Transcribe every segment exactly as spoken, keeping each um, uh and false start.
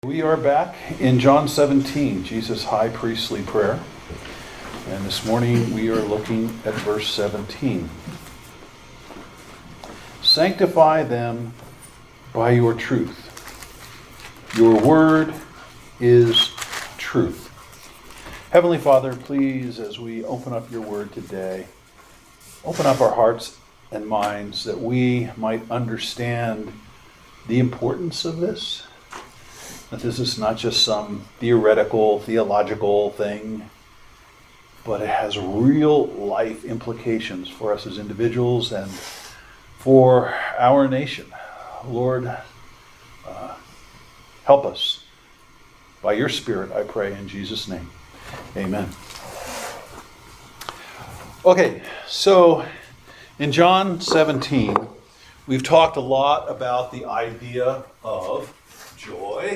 We are back in John seventeen, Jesus' high priestly prayer. And this morning we are looking at verse seventeen. Sanctify them by your truth. Your word is truth. Heavenly Father, please, as we open up your word today, open up our hearts and minds that we might understand the importance of this. That this is not just some theoretical, theological thing, but it has real life implications for us as individuals and for our nation. Lord, uh, help us. By your Spirit, I pray in Jesus' name. Amen. Okay, so in John seventeen, we've talked a lot about the idea of joy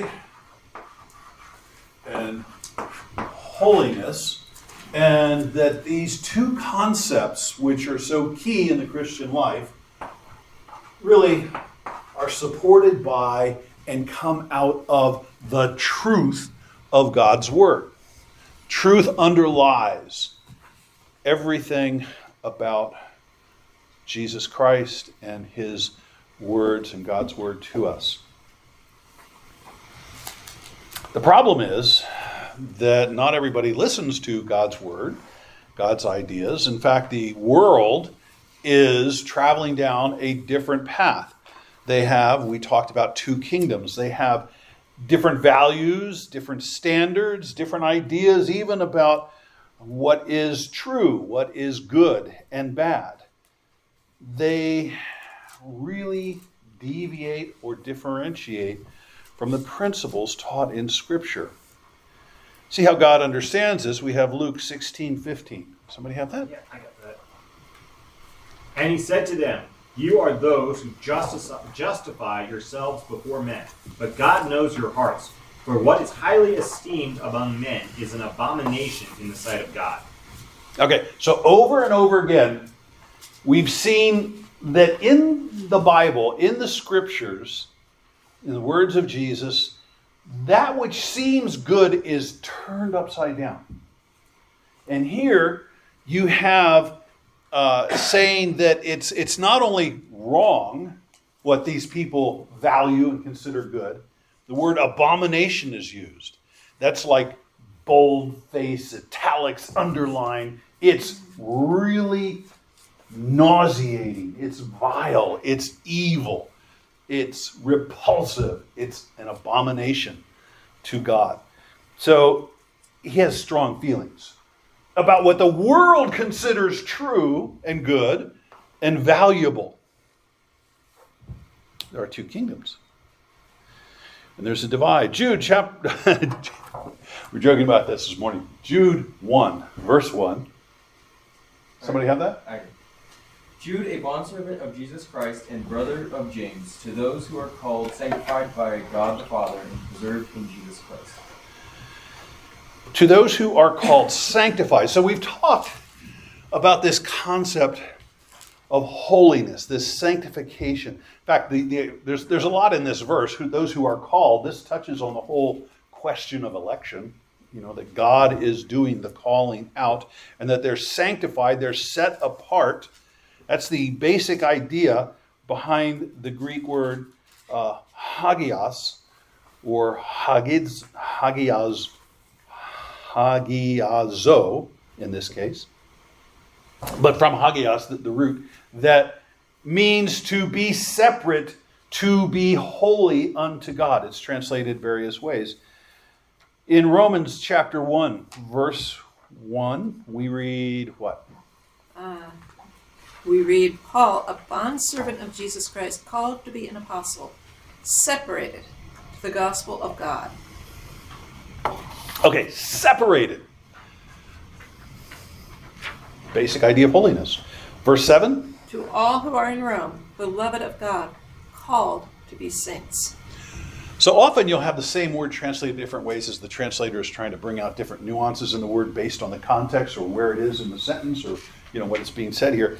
and holiness, and that these two concepts, which are so key in the Christian life, really are supported by and come out of the truth of God's Word. Truth underlies everything about Jesus Christ and His words and God's Word to us. The problem is that not everybody listens to God's word, God's ideas. In fact, the world is traveling down a different path. They have, we talked about two kingdoms. They have different values, different standards, different ideas, even about what is true, what is good and bad. They really deviate or differentiate from the principles taught in Scripture. See how God understands this? We have Luke sixteen fifteen. Somebody have that? Yeah, I got that. And he said to them, "You are those who justify yourselves before men, but God knows your hearts. For what is highly esteemed among men is an abomination in the sight of God." Okay, so over and over again, we've seen that in the Bible, in the Scriptures, in the words of Jesus, that which seems good is turned upside down. And here you have uh, saying that it's it's not only wrong what these people value and consider good. The word abomination is used. That's like bold-face, italics, underline. It's really nauseating. It's vile. It's evil. It's repulsive. It's an abomination to God. So he has strong feelings about what the world considers true and good and valuable. There are two kingdoms. And there's a divide. Jude chapter... We're joking about this this morning. Jude one, verse one. Somebody have that? I Jude, a bondservant of Jesus Christ and brother of James, to those who are called, sanctified by God the Father, and preserved in Jesus Christ. To those who are called sanctified. So we've talked about this concept of holiness, this sanctification. In fact, the, the, there's, there's a lot in this verse. Who, those who are called, this touches on the whole question of election. You know, that God is doing the calling out and that they're sanctified, they're set apart. That's the basic idea behind the Greek word uh, hagios, or hagiz, hagiaz, hagiazo in this case. But from hagios, the, the root, that means to be separate, to be holy unto God. It's translated various ways. In Romans chapter one, verse one, we read what? Uh, we read, Paul, a bondservant of Jesus Christ, called to be an apostle, separated to the gospel of God. Okay, separated. Basic idea of holiness. Verse seven. To all who are in Rome, beloved of God, called to be saints. So often you'll have the same word translated different ways as the translator is trying to bring out different nuances in the word based on the context or where it is in the sentence or, you know, what is being said here.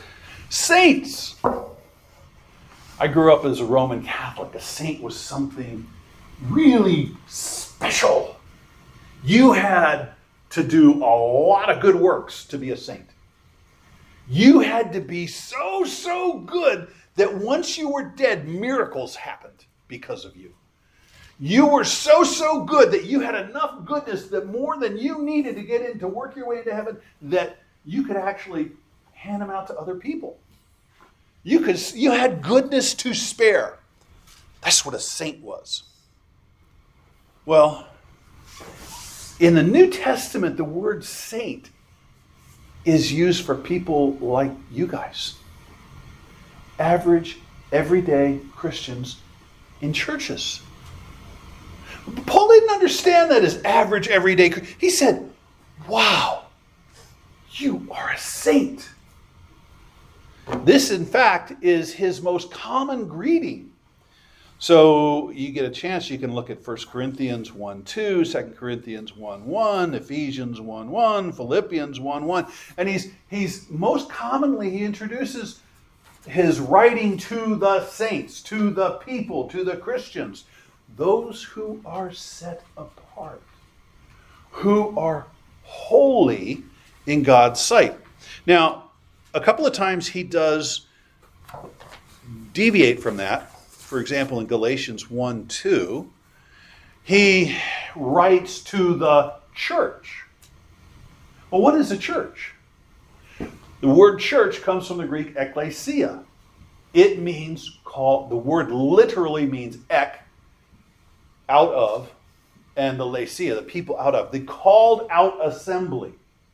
Saints. I grew up as a Roman Catholic. A saint was something really special. You had to do a lot of good works to be a saint. You had to be so, so good that once you were dead, miracles happened because of you. You were so, so good that you had enough goodness that more than you needed to get in to work your way into heaven, that you could actually hand them out to other people. You could, you had goodness to spare. That's what a saint was. Well, in the New Testament, the word saint is used for people like you guys. Average, everyday Christians in churches. Paul didn't understand that as average, everyday. He said, wow, you are a saint. This, in fact, is his most common greeting. So you get a chance, you can look at First Corinthians one two, Second Corinthians one one, Ephesians one one, Philippians one one. And he's, he's most commonly, he introduces his writing to the saints, to the people, to the Christians. Those who are set apart, who are holy in God's sight. Now, a couple of times he does deviate from that. For example, in Galatians one two, he writes to the church. Well, what is a church? The word church comes from the Greek ekklesia. It means call. The word literally means ek, out of, and the lesia, the people out of. The called out assembly.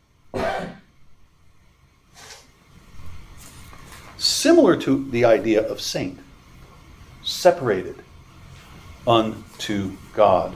Similar to the idea of saint. Separated unto God.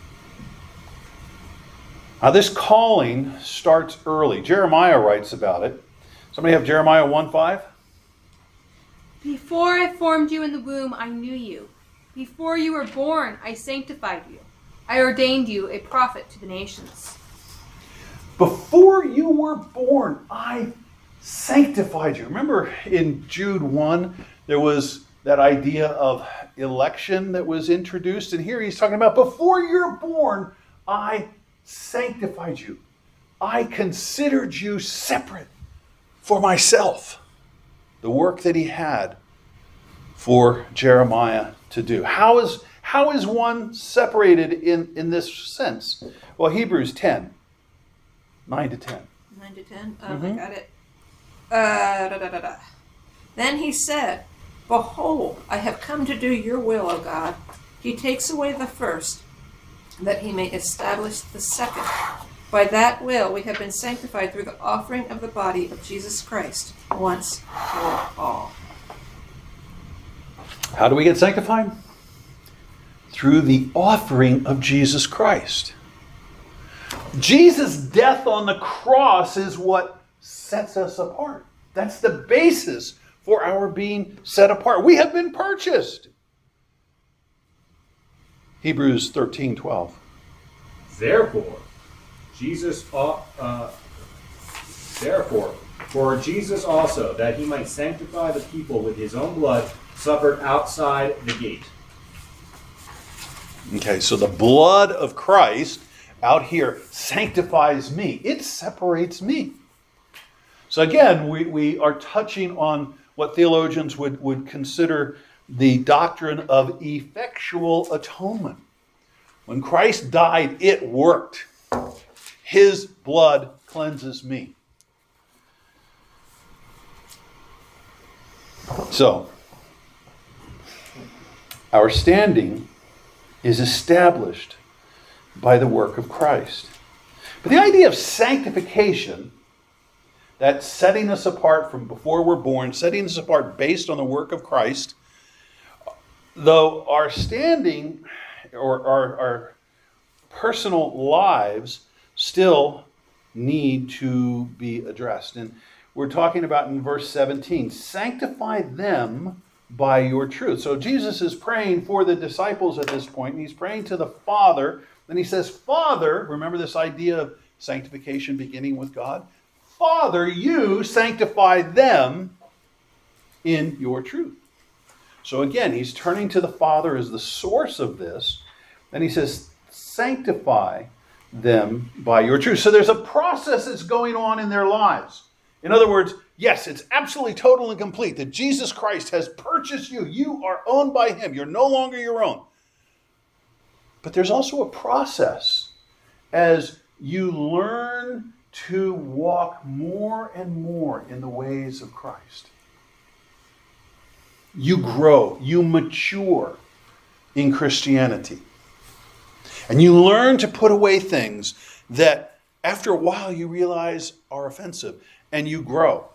Now this calling starts early. Jeremiah writes about it. Somebody have Jeremiah one five? Before I formed you in the womb, I knew you. Before you were born, I sanctified you. I ordained you a prophet to the nations. Before you were born, I sanctified you. Remember in Jude one, there was that idea of election that was introduced. And here he's talking about, before you're born, I sanctified you. I considered you separate for myself. The work that he had for Jeremiah to do. How is, how is one separated in, in this sense? Well, Hebrews ten, nine to ten. nine to ten? Oh, Mm-hmm. I got it. Uh, da, da, da, da. Then he said, behold, I have come to do your will, O God. He takes away the first, that he may establish the second. By that will we have been sanctified through the offering of the body of Jesus Christ, once for all. How do we get sanctified? Through the offering of Jesus Christ. Jesus' death on the cross is what sets us apart. That's the basis for our being set apart. We have been purchased. Hebrews thirteen twelve. Therefore, Jesus, uh, therefore, for Jesus also, that he might sanctify the people with his own blood, suffered outside the gate. Okay, so the blood of Christ out here sanctifies me. It separates me. So again, we, we are touching on what theologians would, would consider the doctrine of effectual atonement. When Christ died, it worked. His blood cleanses me. So, our standing is established by the work of Christ. But the idea of sanctification, that setting us apart from before we're born, setting us apart based on the work of Christ, though our standing or our, our personal lives still need to be addressed. And we're talking about in verse seventeen, sanctify them by your truth. So Jesus is praying for the disciples at this point, and he's praying to the Father. Then he says, Father, remember this idea of sanctification beginning with God? Father, you sanctify them in your truth. So again, he's turning to the Father as the source of this. Then he says, sanctify them by your truth. So there's a process that's going on in their lives. In other words, yes, it's absolutely total and complete that Jesus Christ has purchased you. You are owned by him. You're no longer your own. But there's also a process as you learn to walk more and more in the ways of Christ. You grow, you mature in Christianity. And you learn to put away things that after a while you realize are offensive, and you grow.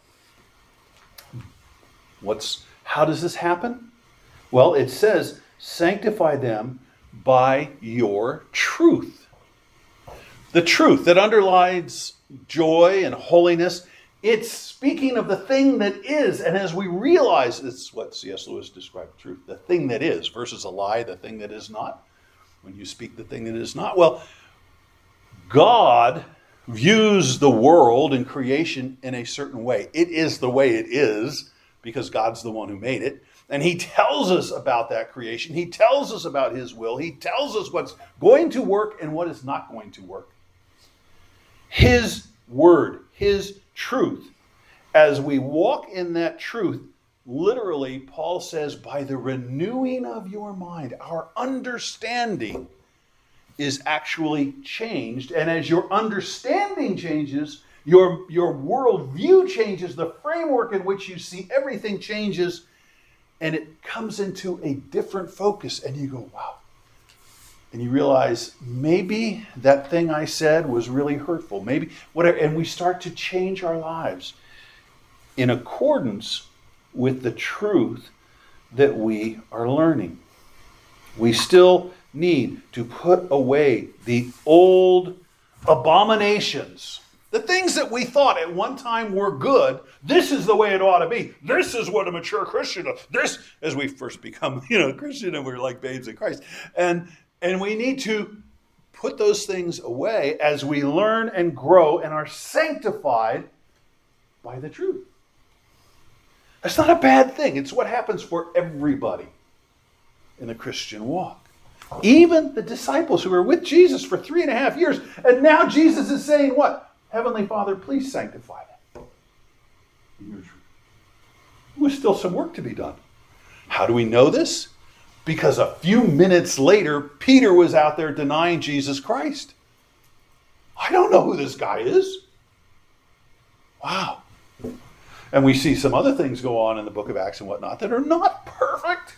What's how does this happen? Well, it says, sanctify them by your truth. The truth that underlies joy and holiness, it's speaking of the thing that is. And as we realize, it's what C S Lewis described truth, the thing that is versus a lie, the thing that is not. When you speak the thing that is not. Well, God views the world and creation in a certain way. It is the way it is because God's the one who made it. And he tells us about that creation. He tells us about his will. He tells us what's going to work and what is not going to work. His word, his truth. As we walk in that truth, literally, Paul says, by the renewing of your mind, our understanding is actually changed. And as your understanding changes, your, your worldview changes, the framework in which you see everything changes, and it comes into a different focus. And you go, wow. And you realize, maybe that thing I said was really hurtful. Maybe whatever. And we start to change our lives in accordance with the truth that we are learning. We still need to put away the old abominations, the things that we thought at one time were good. This is the way it ought to be. This is what a mature Christian does. This, as we first become, you know, Christian, and we're like babes in Christ. And and we need to put those things away as we learn and grow and are sanctified by the truth. That's not a bad thing. It's what happens for everybody in the Christian walk. Even the disciples who were with Jesus for three and a half years. And now Jesus is saying what? Heavenly Father, please sanctify them. There's still some work to be done. How do we know this? Because a few minutes later, Peter was out there denying Jesus Christ. I don't know who this guy is. Wow. And we see some other things go on in the book of Acts and whatnot that are not perfect.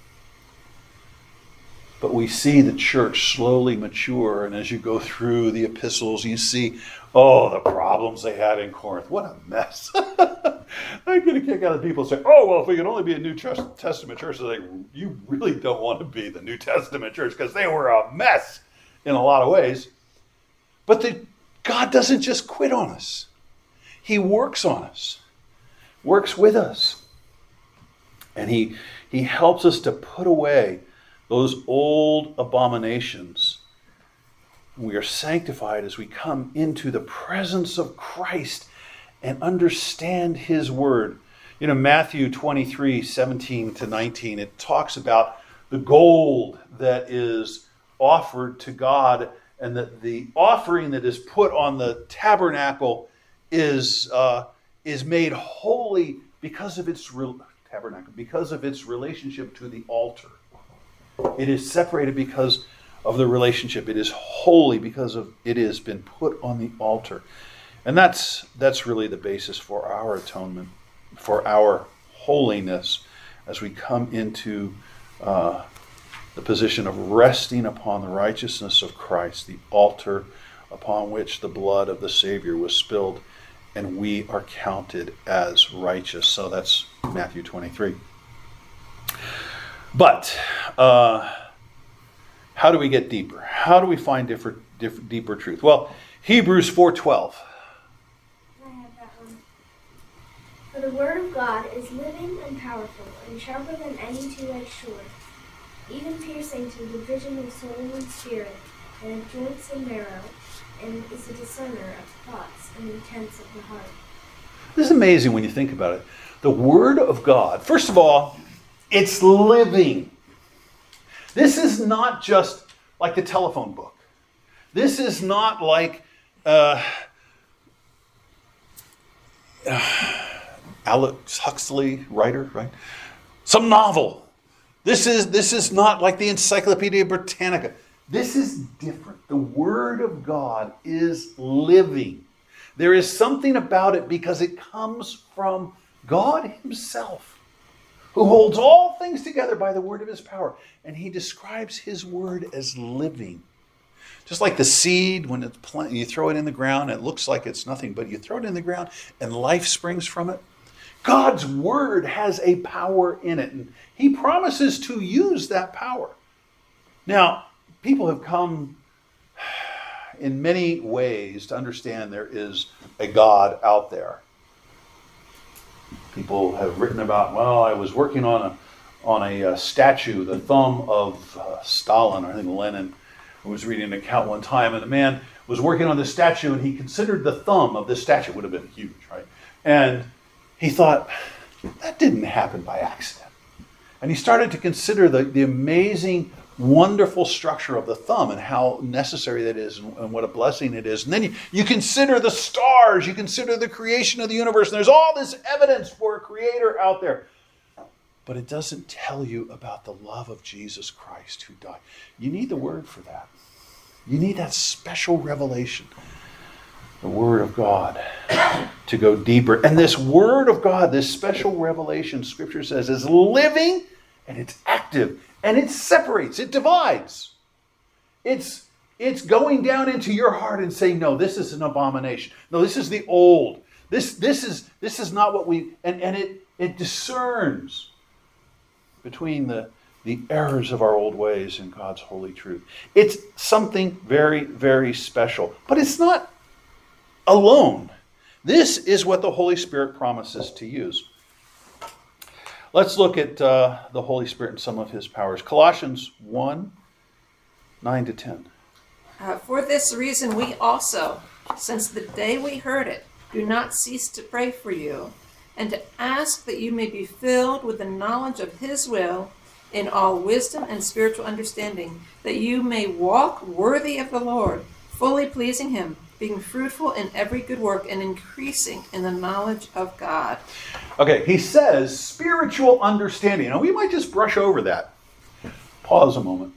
But we see the church slowly mature. And as you go through the epistles, you see, oh, the problems they had in Corinth. What a mess. I get a kick out of people saying, oh, well, if we could only be a New Testament church, so like, you really don't want to be the New Testament church because they were a mess in a lot of ways. But the, God doesn't just quit on us. He works on us. Works with us. And he, he helps us to put away those old abominations. We are sanctified as we come into the presence of Christ and understand his word. You know, Matthew twenty-three, seventeen to nineteen, it talks about the gold that is offered to God, and that the offering that is put on the tabernacle is uh, is made holy because of its re- tabernacle, because of its relationship to the altar. It is separated because of the relationship. It is holy because of it has been put on the altar. And that's that's really the basis for our atonement, for our holiness, as we come into uh, the position of resting upon the righteousness of Christ, the altar upon which the blood of the Savior was spilled, and we are counted as righteous. So that's Matthew twenty-three. But uh, how do we get deeper? How do we find different, different, deeper truth? Well, Hebrews four twelve. I have that one. For the word of God is living and powerful and sharper than any two-edged sword, even piercing to the division of soul and spirit and of joints and marrow, and is a discerner of thoughts and intents of the heart. This is amazing when you think about it. The Word of God, first of all, it's living. This is not just like the telephone book. This is not like uh, uh, Alex Huxley, writer, right? Some novel. This is this is not like the Encyclopedia Britannica. This is different. The Word of God is living. There is something about it because it comes from God Himself, who holds all things together by the word of His power. And He describes His Word as living. Just like the seed, when it's plant, you throw it in the ground, it looks like it's nothing, but you throw it in the ground and life springs from it. God's Word has a power in it, and He promises to use that power. Now, people have come in many ways to understand there is a God out there. People have written about, well, I was working on a on a uh, statue, the thumb of uh, Stalin, I think Lenin. I was reading an account one time, and the man was working on this statue, and he considered the thumb of this statue would have been huge, right? And he thought, that didn't happen by accident. And he started to consider the, the amazing, wonderful structure of the thumb and how necessary that is and, and what a blessing it is. And then you, you consider the stars, you consider the creation of the universe, and there's all this evidence for a creator out there. But it doesn't tell you about the love of Jesus Christ who died. You need the Word for that. You need that special revelation, the Word of God, to go deeper. And this Word of God, this special revelation, Scripture says, is living and it's active and it separates, it divides. It's, it's going down into your heart and saying, no, this is an abomination. No, this is the old. This, this, is, this is not what we... And, and it, it discerns between the, the errors of our old ways and God's holy truth. It's something very, very special. But it's not alone. This is what the Holy Spirit promises to use. Let's look at uh, the Holy Spirit and some of His powers. Colossians one, nine to ten. Uh, for this reason, we also, since the day we heard it, do not cease to pray for you, and to ask that you may be filled with the knowledge of His will in all wisdom and spiritual understanding, that you may walk worthy of the Lord, fully pleasing Him, being fruitful in every good work and increasing in the knowledge of God. Okay, he says spiritual understanding. Now, we might just brush over that. Pause a moment.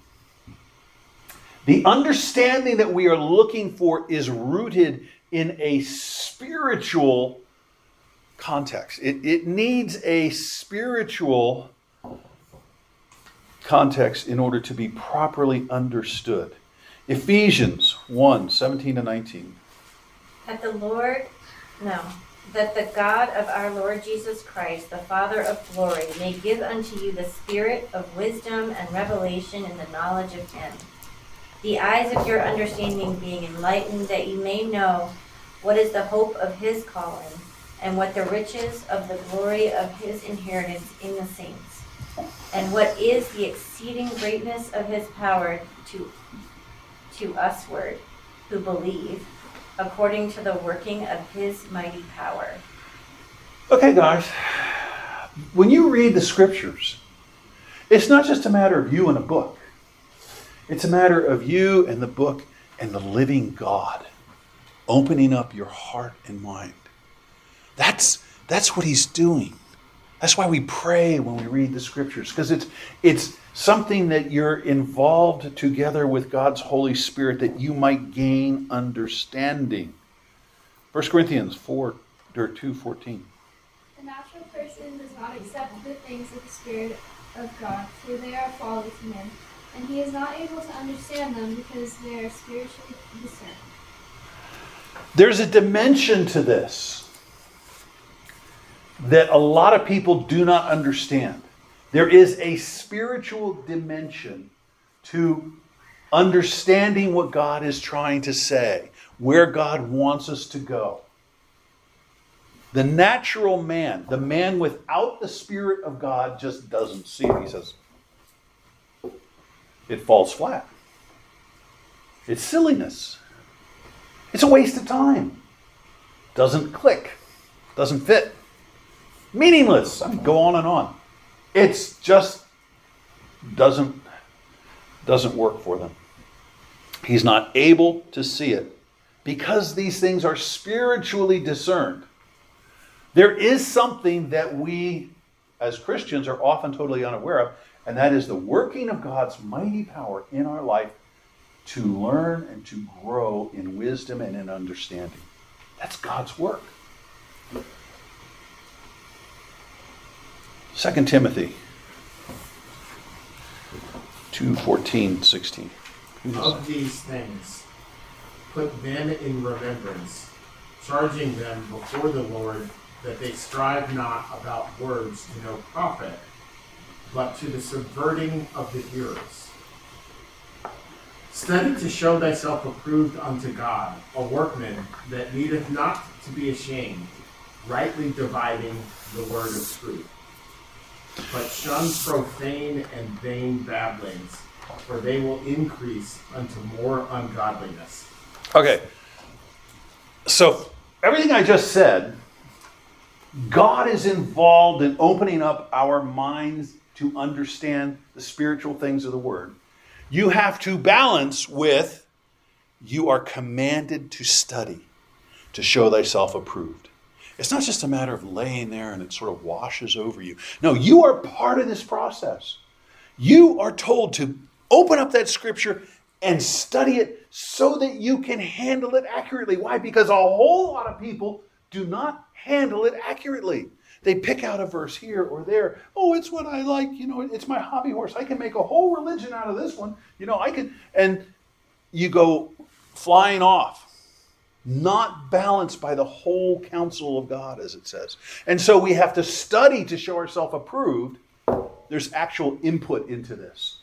The understanding that we are looking for is rooted in a spiritual context. It, it needs a spiritual context in order to be properly understood. Ephesians one, seventeen to nineteen. That the Lord, no, that the God of our Lord Jesus Christ, the Father of glory, may give unto you the spirit of wisdom and revelation in the knowledge of Him, the eyes of your understanding being enlightened, that you may know what is the hope of His calling, and what the riches of the glory of His inheritance in the saints, and what is the exceeding greatness of His power to to usward, who believe, according to the working of His mighty power. Okay, guys, when you read the Scriptures, it's not just a matter of you and a book. It's a matter of you and the book and the living God opening up your heart and mind. That's, that's what He's doing. That's why we pray when we read the Scriptures, because it's, it's something that you're involved together with God's Holy Spirit that you might gain understanding. First Corinthians four, or two fourteen. The natural person does not accept the things of the Spirit of God, for they are folly to him, and he is not able to understand them because they are spiritually discerned. There's a dimension to this that a lot of people do not understand. There is a spiritual dimension to understanding what God is trying to say, where God wants us to go. The natural man, the man without the Spirit of God, just doesn't see it. He says, it falls flat. It's silliness. It's a waste of time. Doesn't click. Doesn't fit. Meaningless. I mean, go on and on. It's just doesn't doesn't work for them. He's not able to see it because these things are spiritually discerned. There is something that we as Christians are often totally unaware of, and that is the working of God's mighty power in our life to learn and to grow in wisdom and in understanding. That's God's work. Second Timothy two, fourteen, sixteen. Of these things, put them in remembrance, charging them before the Lord that they strive not about words to no profit, but to the subverting of the hearers. Study to show thyself approved unto God, a workman that needeth not to be ashamed, rightly dividing the word of truth. But shun profane and vain babblings, for they will increase unto more ungodliness. Okay. So, everything I just said, God is involved in opening up our minds to understand the spiritual things of the Word. You have to balance with, you are commanded to study, to show thyself approved. It's not just a matter of laying there and it sort of washes over you. No, you are part of this process. You are told to open up that scripture and study it so that you can handle it accurately. Why? Because a whole lot of people do not handle it accurately. They pick out a verse here or there. Oh, it's what I like. You know, it's my hobby horse. I can make a whole religion out of this one. You know, I can. And you go flying off. Not balanced by the whole counsel of God, as it says. And so we have to study to show ourselves approved. There's actual input into this.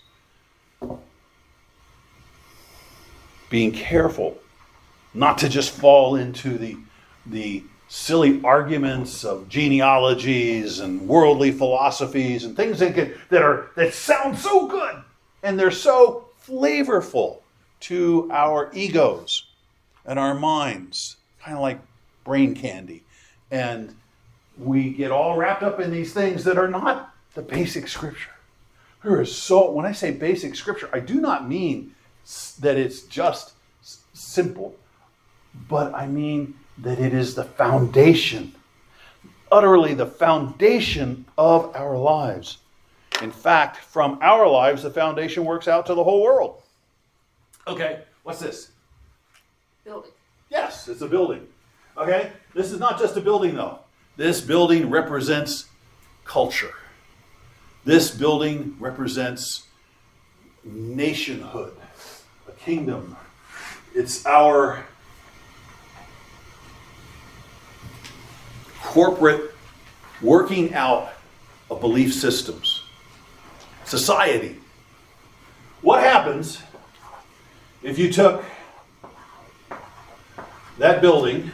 Being careful not to just fall into the, the silly arguments of genealogies and worldly philosophies and things that, get, that, are, that sound so good and they're so flavorful to our egos and our minds, kind of like brain candy. And we get all wrapped up in these things that are not the basic scripture. There is so, when I say basic scripture, I do not mean that it's just simple, but I mean that it is the foundation, utterly the foundation of our lives. In fact, from our lives, the foundation works out to the whole world. Okay, what's this? Building. Yes, it's a building. Okay? This is not just a building, though. This building represents culture. This building represents nationhood, a kingdom. It's our corporate working out of belief systems. Society. What happens if you took that building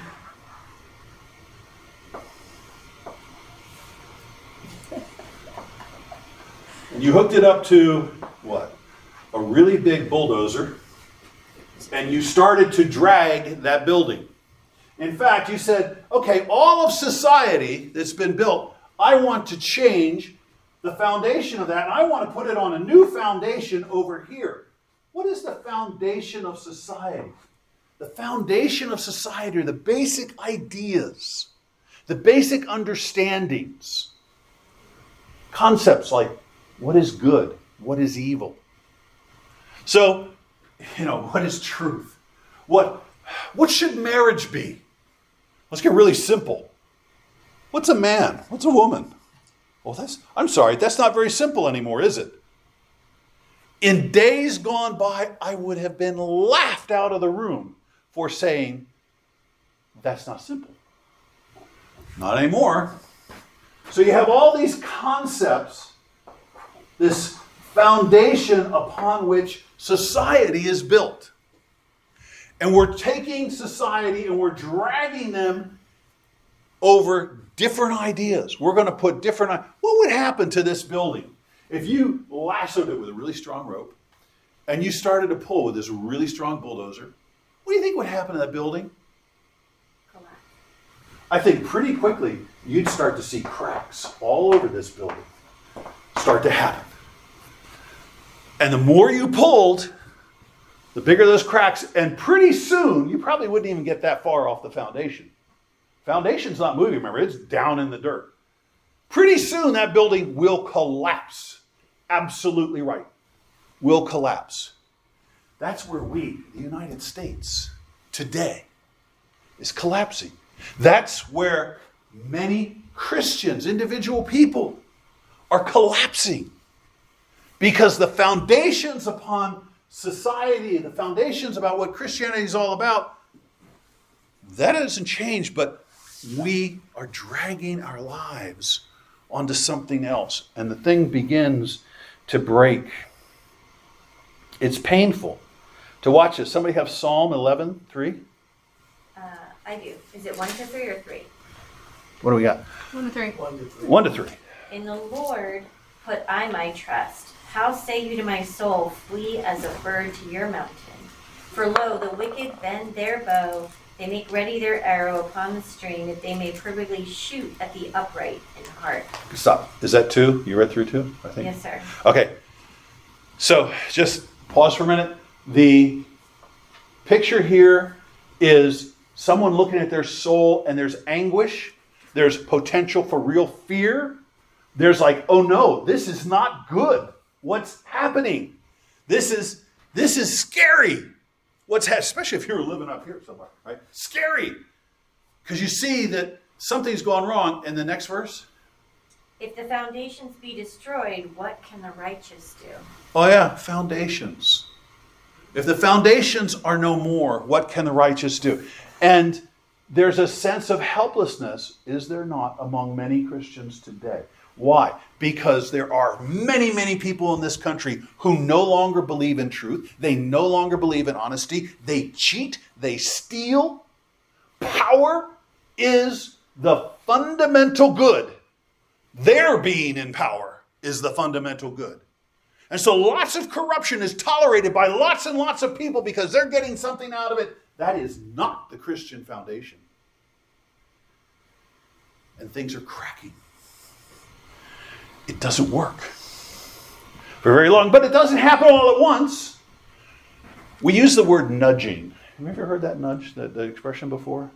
and you hooked it up to what? A really big bulldozer, and you started to drag that building. In fact, you said, okay, all of society that's been built, I want to change the foundation of that, and I want to put it on a new foundation over here. What is the foundation of society? The foundation of society are the basic ideas, the basic understandings, concepts like what is good, what is evil. So, you know, what is truth? What, what should marriage be? Let's get really simple. What's a man? What's a woman? Well, that's, I'm sorry, that's not very simple anymore, is it? In days gone by, I would have been laughed out of the room for saying, that's not simple. Not anymore. So you have all these concepts, this foundation upon which society is built. And we're taking society and we're dragging them over different ideas. We're going to put different... What would happen to this building if you lassoed it with a really strong rope and you started to pull with this really strong bulldozer? What do you think would happen to that building? Collapse. I think pretty quickly you'd start to see cracks all over this building start to happen. And the more you pulled, The bigger those cracks, and pretty soon, you probably wouldn't even get that far off the foundation. Foundation's not moving, remember, it's down in the dirt. Pretty soon, that building will collapse. Absolutely right. Will collapse. That's where we, the United States, today, is collapsing. That's where many Christians, individual people, are collapsing. Because the foundations upon society, the foundations about what Christianity is all about, that hasn't changed, but we are dragging our lives onto something else. And the thing begins to break. It's painful to watch this. Somebody have Psalm eleven, three? Uh, I do. Is it one to three or three? What do we got? One to three. One to three. One to three. In the Lord put I my trust. How say you to my soul, flee as a bird to your mountain? For lo, the wicked bend their bow. They make ready their arrow upon the string, that they may privily shoot at the upright in heart. Stop. Is that two? You read through two, I think? Yes, sir. Okay. So just pause for a minute. The picture here is someone looking at their soul, and there's anguish. There's potential for real fear. There's like, oh no, this is not good. What's happening? This is this is scary. What's happening? Especially if you're living up here somewhere, right? Scary. Because you see that something's gone wrong. In the next verse. If the foundations be destroyed, what can the righteous do? Oh yeah, foundations. If the foundations are no more, what can the righteous do? And there's a sense of helplessness, is there not, among many Christians today? Why? Because there are many, many people in this country who no longer believe in truth. They no longer believe in honesty. They cheat. They steal. Power is the fundamental good. Their being in power is the fundamental good. And so lots of corruption is tolerated by lots and lots of people because they're getting something out of it. That is not the Christian foundation. And things are cracking. It doesn't work for very long, but it doesn't happen all at once. We use the word nudging. Have you ever heard that nudge, that, that expression before?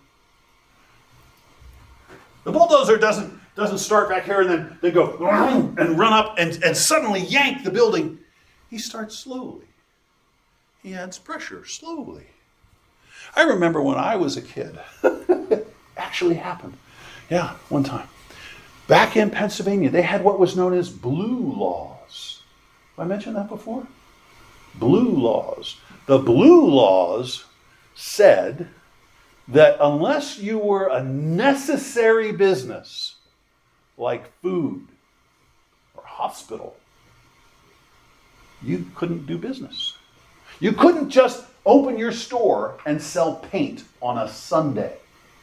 The bulldozer doesn't, doesn't start back here and then they go and run up and, and suddenly yank the building. He starts slowly. He adds pressure slowly. I remember when I was a kid. It actually happened. Yeah, one time. Back in Pennsylvania, they had what was known as blue laws. Have I mentioned that before? Blue laws. The blue laws said that unless you were a necessary business, like food or hospital, you couldn't do business. You couldn't just open your store and sell paint on a Sunday.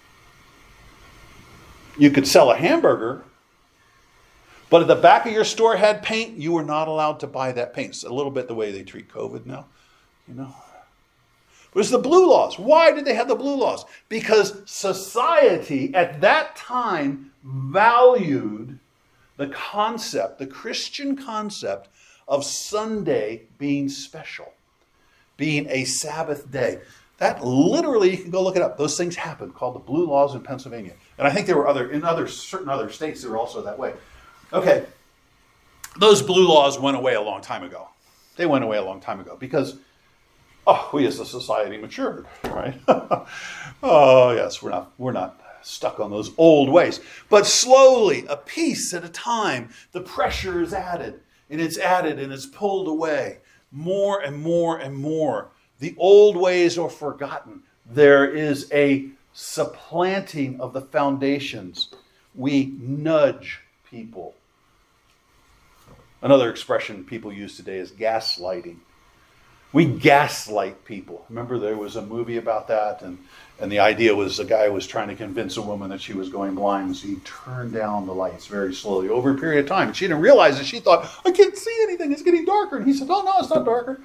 You could sell a hamburger, but if the back of your store had paint, you were not allowed to buy that paint. It's a little bit the way they treat COVID now, you know. It was the blue laws. Why did they have the blue laws? Because society at that time valued the concept, the Christian concept of Sunday being special, being a Sabbath day. That literally, you can go look it up. Those things happened, called the blue laws in Pennsylvania. And I think there were other, in other certain other states, they were also that way. Okay, those blue laws went away a long time ago. They went away a long time ago because, oh, we as a society matured, right? Oh, yes, we're not, we're not stuck on those old ways. But slowly, a piece at a time, the pressure is added, and it's added, and it's pulled away. More and more and more. The old ways are forgotten. There is a supplanting of the foundations. We nudge people. Another expression people use today is gaslighting. We gaslight people. Remember there was a movie about that, and, and the idea was a guy was trying to convince a woman that she was going blind, so he turned down the lights very slowly over a period of time. And she didn't realize it. She thought, I can't see anything. It's getting darker. And he said, oh, no, it's not darker.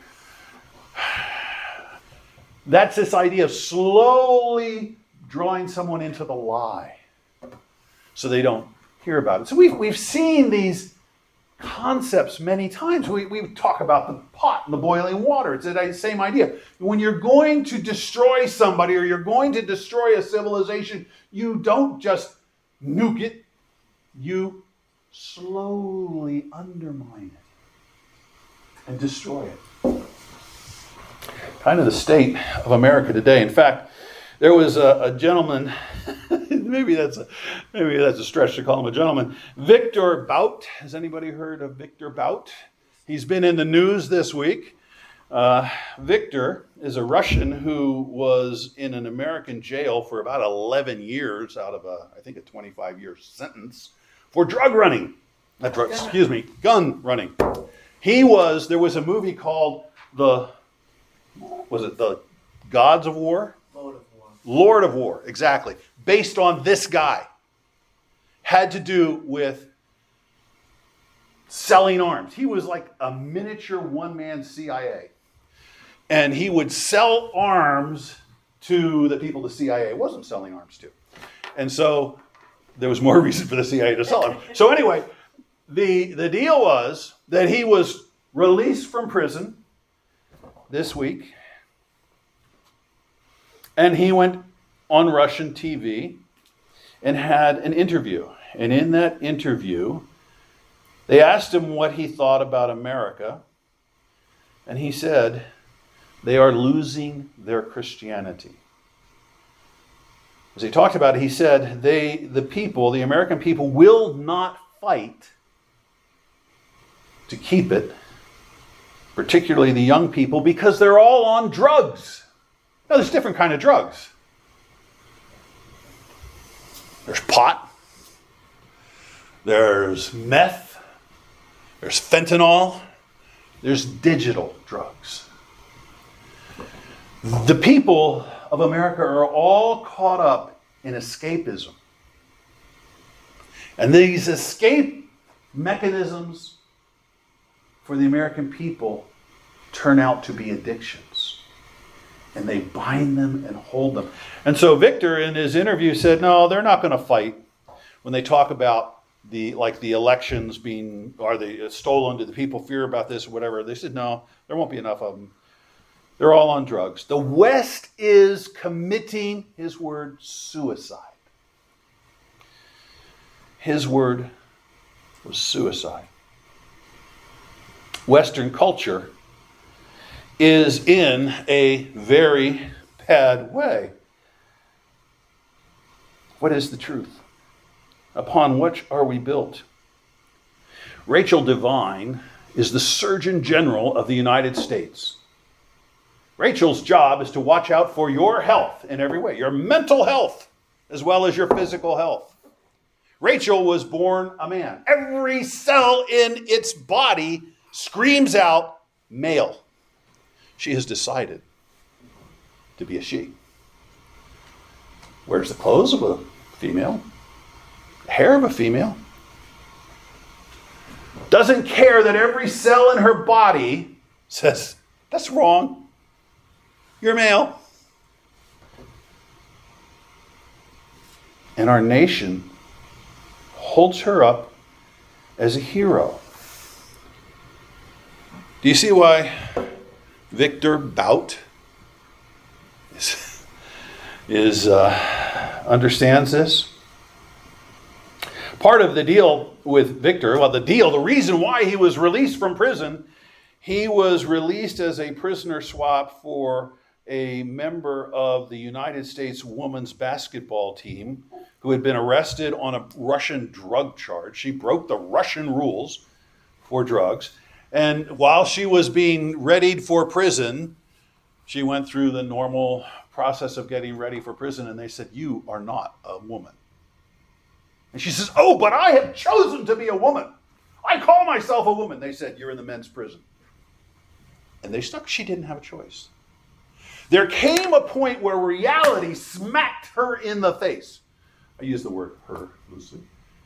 That's this idea of slowly drawing someone into the lie so they don't hear about it. So we've, we've seen these concepts many times. We, we talk about the pot and the boiling water. It's the same idea. When you're going to destroy somebody or you're going to destroy a civilization, you don't just nuke it. You slowly undermine it and destroy it. Kind of the state of America today. In fact, there was a, a gentleman, maybe that's a, maybe that's a stretch to call him a gentleman, Victor Bout. Has anybody heard of Victor Bout? He's been in the news this week. Uh, Victor is a Russian who was in an American jail for about eleven years out of a, I think, a twenty-five year sentence for drug running. Not drug, excuse me, gun running. He was, there was a movie called the, was it the Gods of War? Lord of War. Lord of War, exactly. Based on this guy. Had to do with selling arms. He was like a miniature one-man C I A. And he would sell arms to the people the C I A wasn't selling arms to. And so there was more reason for the C I A to sell them. So anyway, the, the deal was that he was released from prison this week. And he went on Russian T V and had an interview. And in that interview, they asked him what he thought about America. And he said, they are losing their Christianity. As he talked about it, he said, they, the people, the American people, will not fight to keep it, particularly the young people, because they're all on drugs. Now, there's different kind of drugs. There's pot. There's meth. There's fentanyl. There's digital drugs. The people of America are all caught up in escapism. And these escape mechanisms for the American people turn out to be addictions. And they bind them and hold them. And so Victor in his interview said, no, they're not going to fight when they talk about the like the elections being, are they stolen? Do the people fear about this or whatever? They said, no, there won't be enough of them. They're all on drugs. The West is committing, his word, suicide. His word was suicide. Western culture is in a very bad way. What is the truth? Upon which are we built? Rachel Devine is the Surgeon General of the United States. Rachel's job is to watch out for your health in every way, your mental health as well as your physical health. Rachel was born a man. Every cell in its body screams out male. She has decided to be a she. Wears the clothes of a female, hair of a female. Doesn't care that every cell in her body says, that's wrong. You're male. And our nation holds her up as a hero. Do you see why Victor Bout is, is uh, understands this? Part of the deal with Victor, well, the deal, the reason why he was released from prison, he was released as a prisoner swap for a member of the United States women's basketball team who had been arrested on a Russian drug charge. She broke the Russian rules for drugs. And while she was being readied for prison, she went through the normal process of getting ready for prison. And they said, you are not a woman. And she says, oh, but I have chosen to be a woman. I call myself a woman. They said, you're in the men's prison. And they stuck. She didn't have a choice. There came a point where reality smacked her in the face. I use the word her loosely.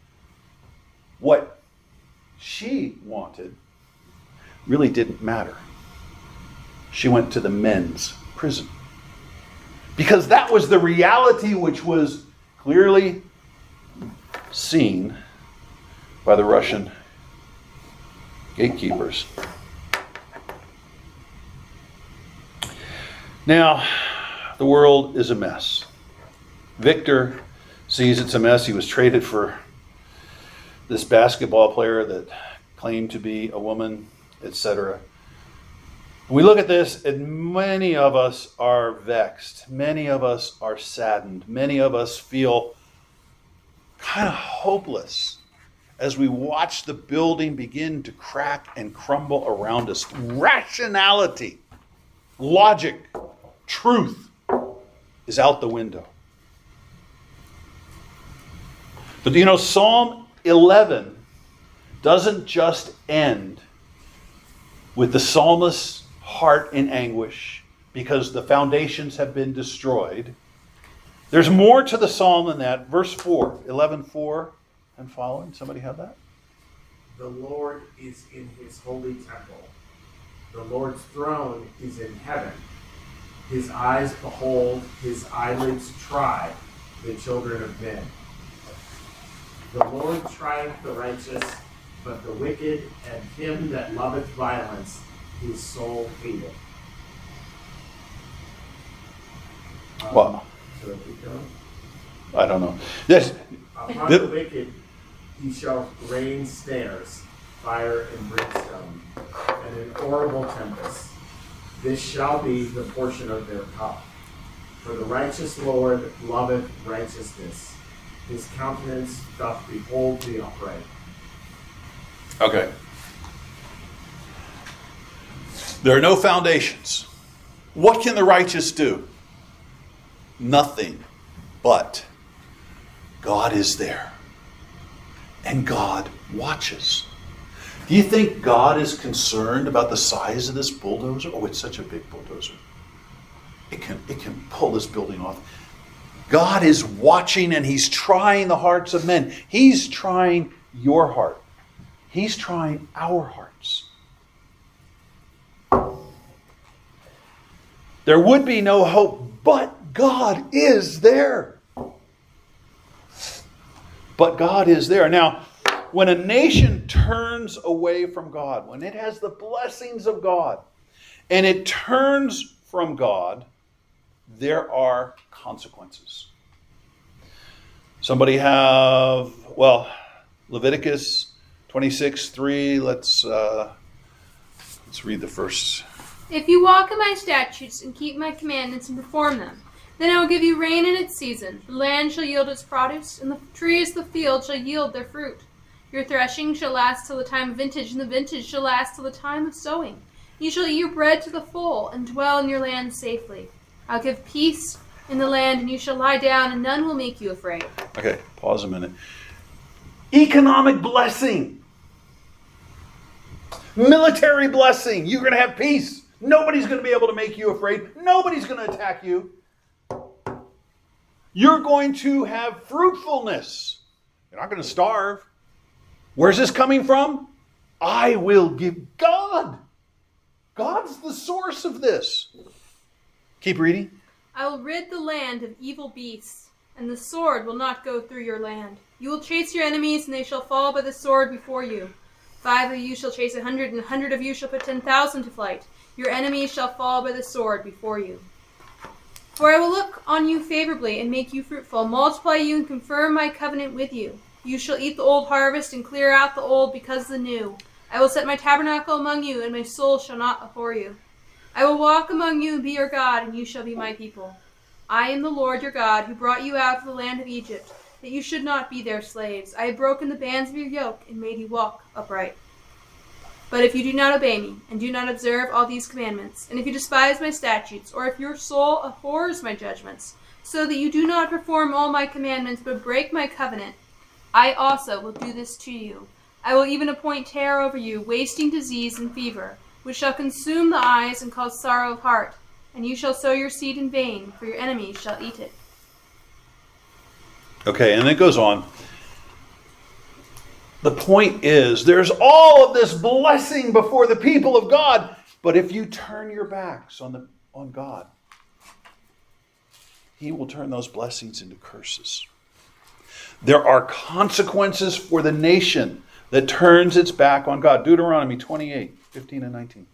What she wanted really didn't matter. She went to the men's prison. Because that was the reality which was clearly seen by the Russian Gatekeepers. Now, the world is a mess. Victor sees it's a mess. He was traded for this basketball player that claimed to be a woman, et cetera. We look at this, and many of us are vexed. Many of us are saddened. Many of us feel kind of hopeless as we watch the building begin to crack and crumble around us. Rationality, logic, truth is out the window. But you know, Psalm eleven doesn't just end with the psalmist's heart in anguish because the foundations have been destroyed. There's more to the psalm than that. Verse four, eleven four and following. Somebody have that? The Lord is in his holy temple. The Lord's throne is in heaven. His eyes behold, his eyelids try the children of men. The Lord trieth the righteous, but the wicked and him that loveth violence his soul hateth. Um, Wow. Should I keep going? I don't know. This, Upon the- the wicked he shall rain snares, fire and brimstone, and an horrible tempest. This shall be the portion of their cup. For the righteous Lord loveth righteousness. His countenance doth behold the upright. Okay. There are no foundations. What can the righteous do? Nothing. But God is there. And God watches. Do you think God is concerned about the size of this bulldozer? Oh, it's such a big bulldozer. It can, it can pull this building off. God is watching and he's trying the hearts of men. He's trying your heart. He's trying our hearts. There would be no hope, but God is there. But God is there. Now, when a nation turns away from God, when it has the blessings of God, and it turns from God, there are consequences. Somebody have, well, Leviticus twenty-six three. Let's uh, let's read the first. If you walk in my statutes and keep my commandments and perform them, then I will give you rain in its season. The land shall yield its produce, and the trees of the field shall yield their fruit. Your threshing shall last till the time of vintage, and the vintage shall last till the time of sowing. You shall eat your bread to the full, and dwell in your land safely. I'll give peace in the land, and you shall lie down, and none will make you afraid. Okay, pause a minute. Economic blessing. Military blessing. You're going to have peace. Nobody's going to be able to make you afraid. Nobody's going to attack you. You're going to have fruitfulness. You're not going to starve. Where's this coming from? I will give God. God's the source of this. Keep reading. I will rid the land of evil beasts, and the sword will not go through your land. You will chase your enemies, and they shall fall by the sword before you. Five of you shall chase a hundred, and a hundred of you shall put ten thousand to flight. Your enemies shall fall by the sword before you. For I will look on you favorably and make you fruitful, multiply you and confirm my covenant with you. You shall eat the old harvest and clear out the old because of the new. I will set my tabernacle among you, and my soul shall not abhor you. I will walk among you and be your God, and you shall be my people. I am the Lord your God, who brought you out of the land of Egypt, that you should not be their slaves. I have broken the bands of your yoke and made you walk upright. But if you do not obey me, and do not observe all these commandments, and if you despise my statutes, or if your soul abhors my judgments, so that you do not perform all my commandments, but break my covenant, I also will do this to you. I will even appoint terror over you, wasting disease and fever, which shall consume the eyes and cause sorrow of heart. And you shall sow your seed in vain, for your enemies shall eat it. Okay, and it goes on. The point is, there's all of this blessing before the people of God, but if you turn your backs on the on God, He will turn those blessings into curses. There are consequences for the nation that turns its back on God. Deuteronomy twenty-eight, fifteen and nineteen.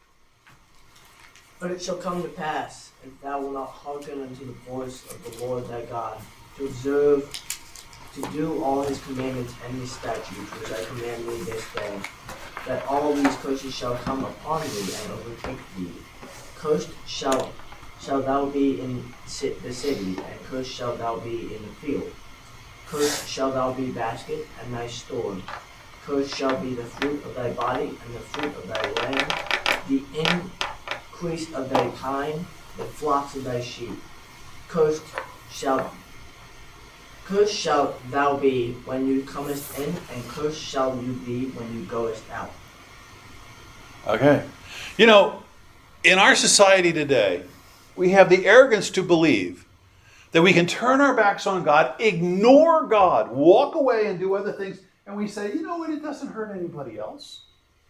But it shall come to pass, if thou wilt not hearken unto the voice of the Lord thy God, to observe, to do all his commandments and his statutes, which I command thee this day, that all these curses shall come upon thee and overtake thee. Cursed shall, shall thou be in the city, and cursed shall thou be in the field. Cursed shall thou be basket and thy store. Cursed shall be the fruit of thy body and the fruit of thy land, the increase of thy kine, the flocks of thy sheep. Cursed shall Cursed shalt thou be when you comest in, and cursed shall you be when you goest out. Okay. You know, in our society today, we have the arrogance to believe that we can turn our backs on God, ignore God, walk away and do other things, and we say, you know what, it doesn't hurt anybody else.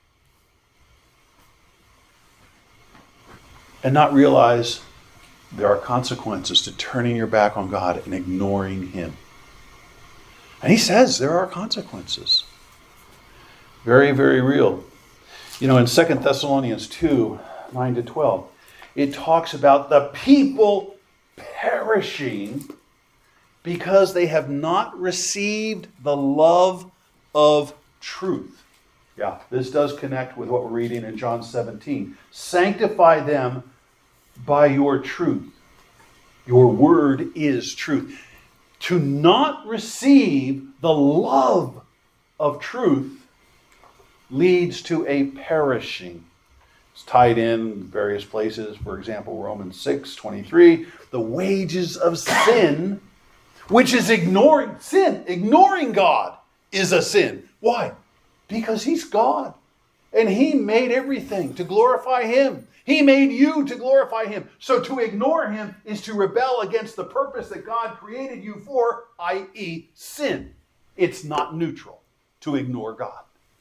And not realize there are consequences to turning your back on God and ignoring Him. And He says there are consequences. Very, very real. You know, in Second Thessalonians two, nine to twelve, it talks about the people perishing because they have not received the love of truth. Yeah, this does connect with what we're reading in John seventeen. Sanctify them by your truth. Your word is truth. To not receive the love of truth leads to a perishing. It's tied in various places. For example, Romans six twenty-three. The wages of sin, which is ignoring sin, ignoring God, is a sin. Why? Because He's God. And He made everything to glorify Him. He made you to glorify Him. So to ignore Him is to rebel against the purpose that God created you for, that is sin. It's not neutral to ignore God.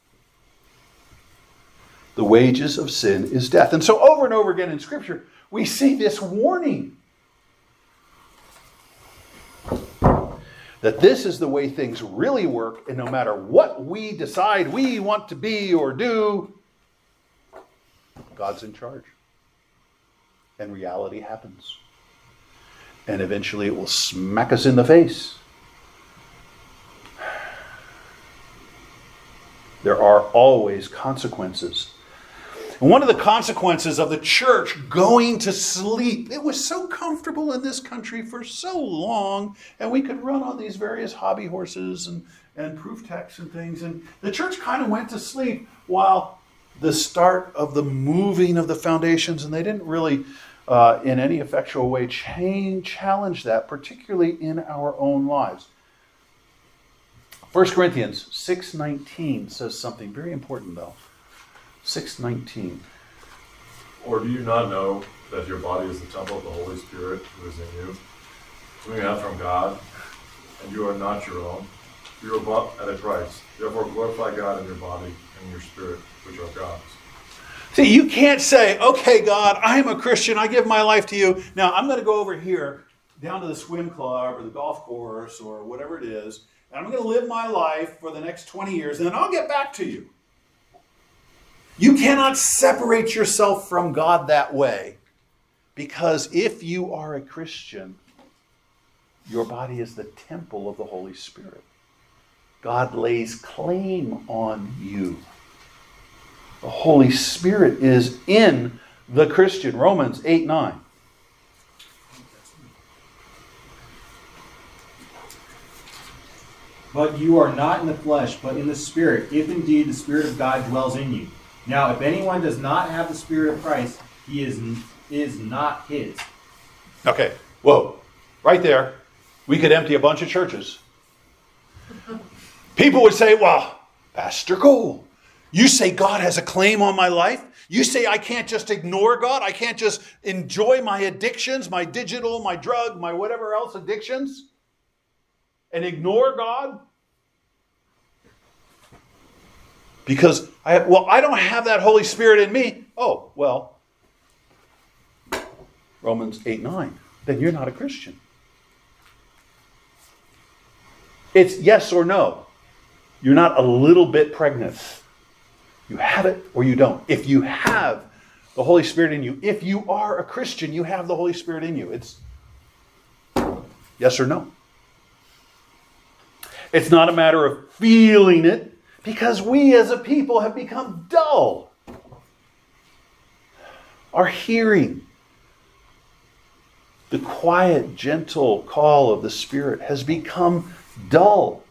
The wages of sin is death. And so over and over again in Scripture, we see this warning that this is the way things really work, and no matter what we decide we want to be or do, God's in charge. And reality happens. And eventually it will smack us in the face. There are always consequences. And one of the consequences of the church going to sleep, it was so comfortable in this country for so long, and we could run on these various hobby horses and, and proof texts and things, and the church kind of went to sleep while the start of the moving of the foundations, and they didn't really, uh, in any effectual way, change, challenge that, particularly in our own lives. First Corinthians six nineteen says something very important, though. six nineteen. Or do you not know that your body is the temple of the Holy Spirit who is in you, whom you have from God, and you are not your own? You are bought at a price. Therefore glorify God in your body and your spirit, which are God's. See, you can't say, okay, God, I'm a Christian. I give my life to you. Now, I'm going to go over here down to the swim club or the golf course or whatever it is, and I'm going to live my life for the next twenty years, and then I'll get back to you. You cannot separate yourself from God that way, because if you are a Christian, your body is the temple of the Holy Spirit. God lays claim on you. The Holy Spirit is in the Christian. Romans eight nine. But you are not in the flesh, but in the Spirit, if indeed the Spirit of God dwells in you. Now, if anyone does not have the Spirit of Christ, he is, is not his. Okay, whoa. Right there, we could empty a bunch of churches. People would say, well, Pastor Cole, you say God has a claim on my life? You say I can't just ignore God? I can't just enjoy my addictions, my digital, my drug, my whatever else addictions, and ignore God? Because, I well, I don't have that Holy Spirit in me. Oh, well, Romans eight nine. Then you're not a Christian. It's yes or no. You're not a little bit pregnant. You have it or you don't. If you have the Holy Spirit in you, if you are a Christian, you have the Holy Spirit in you. It's yes or no. It's not a matter of feeling it, because we as a people have become dull. Our hearing, the quiet, gentle call of the Spirit has become dull.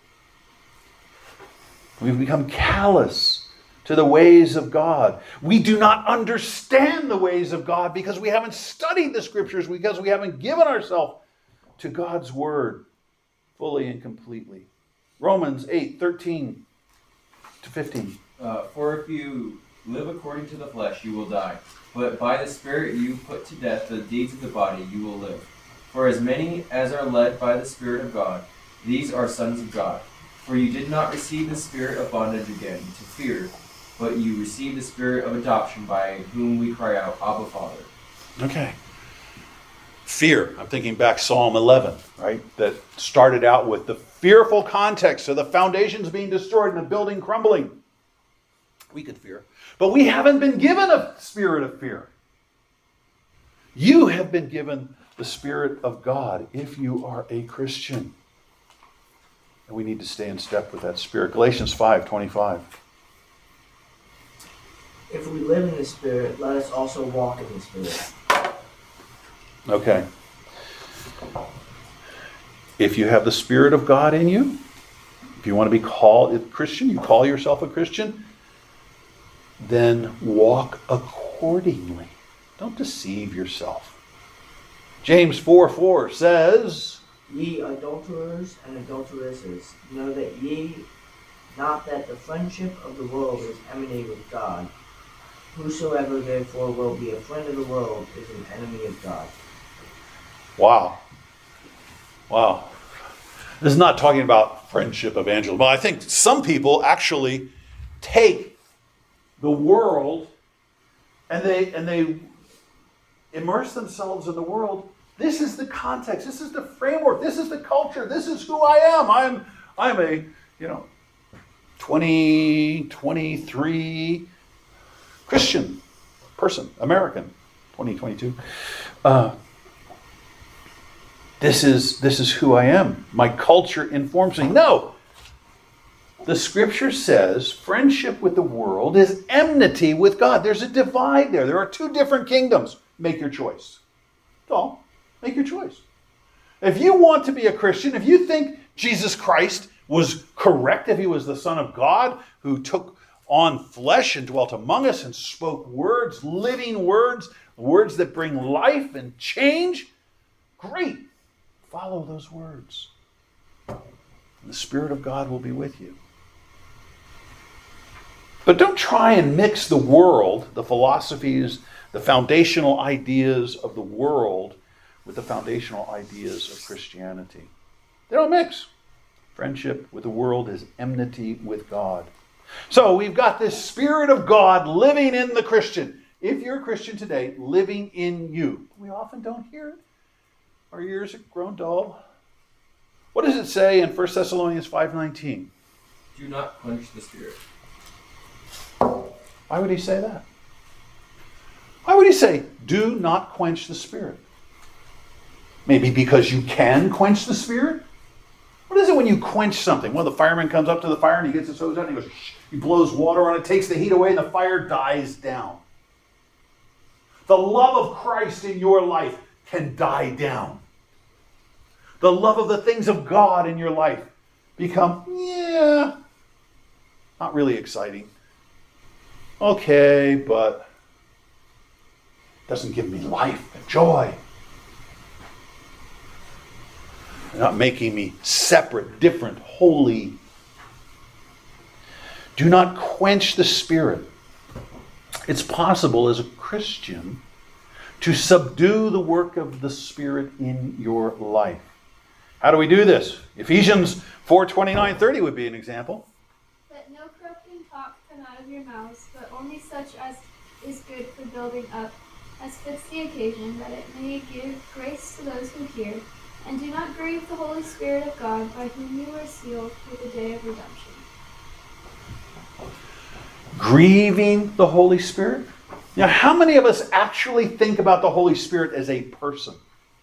We've become callous to the ways of God. We do not understand the ways of God because we haven't studied the Scriptures, because we haven't given ourselves to God's Word fully and completely. Romans eight, thirteen to fifteen. Uh, For if you live according to the flesh, you will die. But by the Spirit you put to death the deeds of the body, you will live. For as many as are led by the Spirit of God, these are sons of God. For you did not receive the spirit of bondage again to fear, but you received the Spirit of adoption, by whom we cry out, Abba, Father. Okay. Fear. I'm thinking back Psalm eleven, right? That started out with the fearful context of the foundations being destroyed and the building crumbling. We could fear. But we haven't been given a spirit of fear. You have been given the Spirit of God if you are a Christian. And we need to stay in step with that Spirit. Galatians five twenty-five. If we live in the Spirit, let us also walk in the Spirit. Okay. If you have the Spirit of God in you, if you want to be called a Christian, you call yourself a Christian, then walk accordingly. Don't deceive yourself. James four four says, Ye adulterers and adulteresses, know that ye not that the friendship of the world is enmity with God. Whosoever therefore will be a friend of the world is an enemy of God. wow. Wow. This is not talking about friendship evangelism. But I think some people actually take the world and they and they immerse themselves in the world. This is the context. This is the framework. This is the culture. This is who I am. I'm I'm a, you know, twenty twenty-three Christian person, American, twenty twenty-two. Uh, this is this is who I am. My culture informs me. No. The Scripture says friendship with the world is enmity with God. There's a divide there. There are two different kingdoms. Make your choice. That's all. Make your choice. If you want to be a Christian, if you think Jesus Christ was correct, if he was the Son of God who took on flesh and dwelt among us and spoke words, living words, words that bring life and change, great. Follow those words. And the Spirit of God will be with you. But don't try and mix the world, the philosophies, the foundational ideas of the world with the foundational ideas of Christianity. They don't mix. Friendship with the world is enmity with God. So we've got this Spirit of God living in the Christian. If you're a Christian today, living in you. We often don't hear it. Our ears have grown dull. What does it say in First Thessalonians five nineteen? Do not quench the Spirit. Why would he say that? Why would he say, do not quench the Spirit? Maybe because you can quench the Spirit? What is it when you quench something? Well, the fireman comes up to the fire and he gets his hose out and he goes, shh, he blows water on it, takes the heat away, and the fire dies down. The love of Christ in your life can die down. The love of the things of God in your life become, yeah, not really exciting. Okay, but it doesn't give me life and joy. They're not making me separate, different, holy. Do not quench the Spirit. It's possible as a Christian to subdue the work of the Spirit in your life. How do we do this? Ephesians four twenty-nine thirty would be an example. Let no corrupting talk come out of your mouths, but only such as is good for building up, as fits the occasion, that it may give grace to those who hear. And do not grieve the Holy Spirit of God, by whom you are sealed for the day of redemption. grieving the Holy Spirit. Now, how many of us actually think about the Holy Spirit as a person?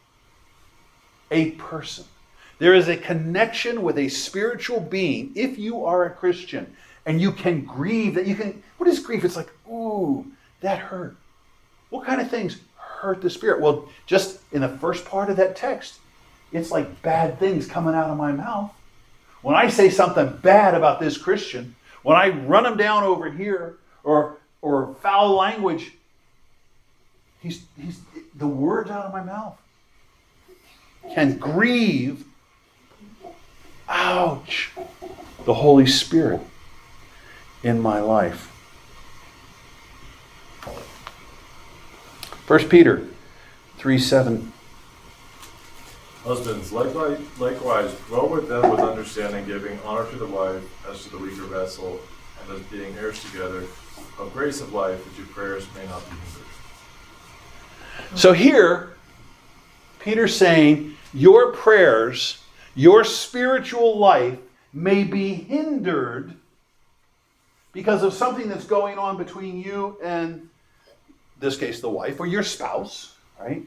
A person. There is a connection with a spiritual being if you are a Christian, and you can grieve that you can. What is grief? It's like, ooh, that hurt. What kind of things hurt the Spirit? Well, just in the first part of that text, it's like bad things coming out of my mouth. When I say something bad about this Christian, when I run him down over here, or or foul language, he's he's the words out of my mouth can grieve. Ouch! The Holy Spirit in my life. First Peter three seven. Husbands, likewise, likewise, dwell with them with understanding, giving honor to the wife as to the weaker vessel, and as being heirs together of grace of life, that your prayers may not be hindered. So here, Peter's saying, your prayers, your spiritual life may be hindered because of something that's going on between you and, in this case, the wife or your spouse, right?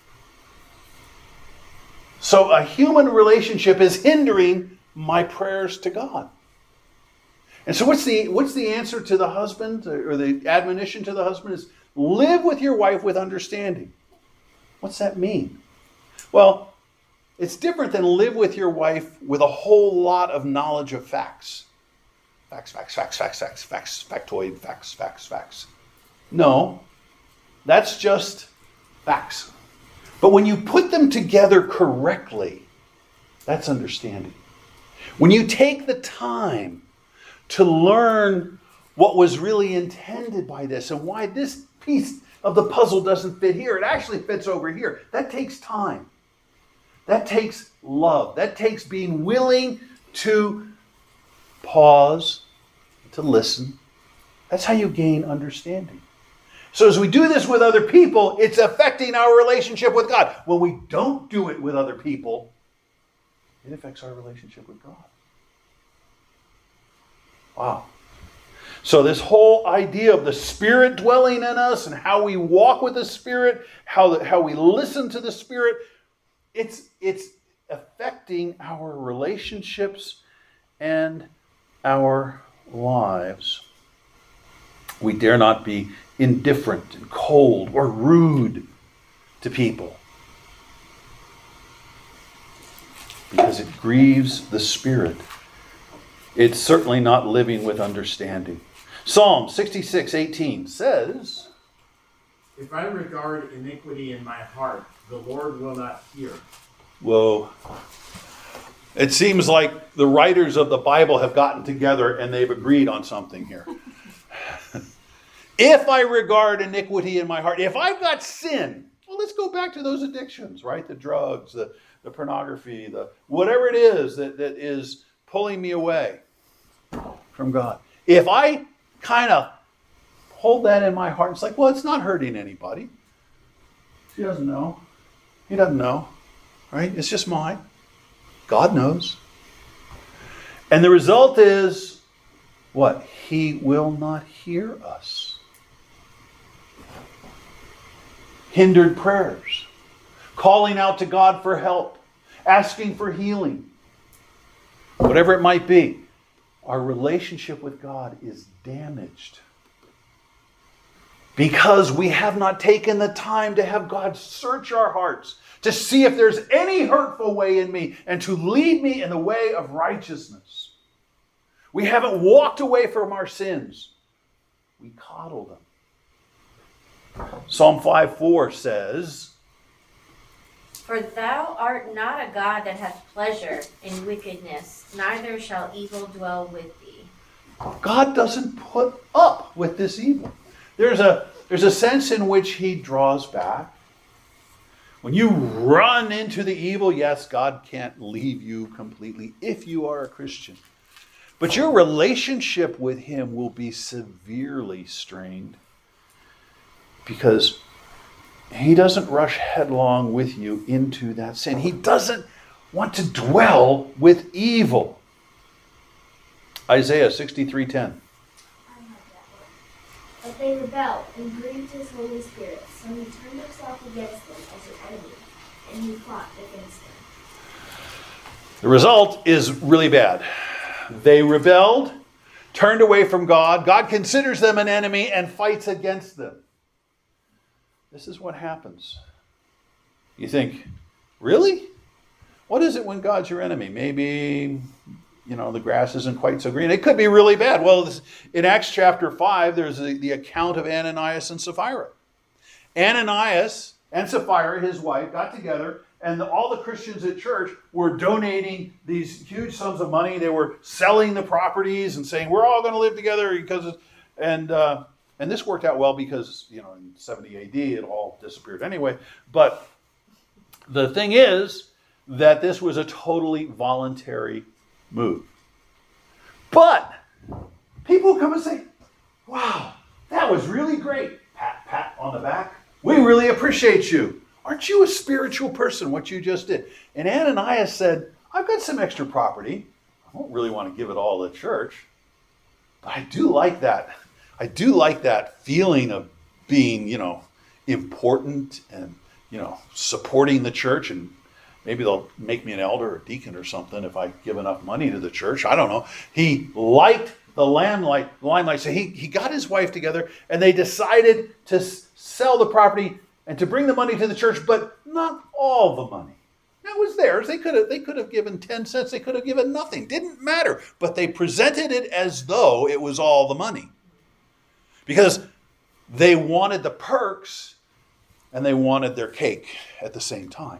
So a human relationship is hindering my prayers to God. And so what's the what's the answer to the husband, or the admonition to the husband is live with your wife with understanding. What's that mean? Well, it's different than live with your wife with a whole lot of knowledge of facts. Facts, facts, facts, facts, facts, facts, factoid, facts, facts, facts. No, that's just facts. But when you put them together correctly, that's understanding. When you take the time to learn what was really intended by this and why this piece of the puzzle doesn't fit here, it actually fits over here. That takes time. That takes love. That takes being willing to pause, to listen. That's how you gain understanding. So as we do this with other people, it's affecting our relationship with God. When we don't do it with other people, it affects our relationship with God. Wow. So this whole idea of the Spirit dwelling in us and how we walk with the Spirit, how, the, how we listen to the Spirit, it's, it's affecting our relationships and our lives. We dare not be indifferent and cold or rude to people, because it grieves the Spirit. It's certainly not living with understanding. Psalm sixty-six eighteen says, If I regard iniquity in my heart, the Lord will not hear. whoa. It seems like the writers of the Bible have gotten together and they've agreed on something here. If I regard iniquity in my heart, if I've got sin, well, let's go back to those addictions, right? The drugs, the, the pornography, the whatever it is that, that is pulling me away from God. If I kind of hold that in my heart, it's like, well, it's not hurting anybody. She doesn't know. He doesn't know, right? It's just mine. God knows. And the result is, what? He will not hear us. Hindered prayers, calling out to God for help, asking for healing, whatever it might be. Our relationship with God is damaged because we have not taken the time to have God search our hearts, to see if there's any hurtful way in me and to lead me in the way of righteousness. We haven't walked away from our sins. We coddle them. Psalm five four says, For thou art not a God that hath pleasure in wickedness, neither shall evil dwell with thee. God doesn't put up with this evil. There's a, there's a sense in which He draws back. When you run into the evil, yes, God can't leave you completely if you are a Christian. But your relationship with Him will be severely strained, because He doesn't rush headlong with you into that sin. He doesn't want to dwell with evil. Isaiah sixty-three ten. But they rebelled and grieved his Holy Spirit, so he turned himself against them as an enemy, and he fought against them. The result is really bad. They rebelled, turned away from God. God considers them an enemy and fights against them. This is what happens. You think, really? What is it when God's your enemy? Maybe, you know, the grass isn't quite so green. It could be really bad. Well, this, in Acts chapter five, there's the, the account of Ananias and Sapphira. Ananias and Sapphira, his wife, got together, and the, all the Christians at church were donating these huge sums of money. They were selling the properties and saying, we're all going to live together because of, and uh, and this worked out well because, you know, in seventy A D, it all disappeared anyway. But the thing is that this was a totally voluntary move. But people come and say, wow, that was really great. Pat, pat on the back. We really appreciate you. Aren't you a spiritual person, what you just did? And Ananias said, I've got some extra property. I don't really want to give it all to church. But I do like that. I do like that feeling of being, you know, important and, you know, supporting the church, and maybe they'll make me an elder or deacon or something if I give enough money to the church. I don't know. He liked the limelight. limelight. So he, he got his wife together, and they decided to s- sell the property and to bring the money to the church, but not all the money. That was theirs. They could have they could have given ten cents. They could have given nothing. Didn't matter. But they presented it as though it was all the money. Because they wanted the perks and they wanted their cake at the same time.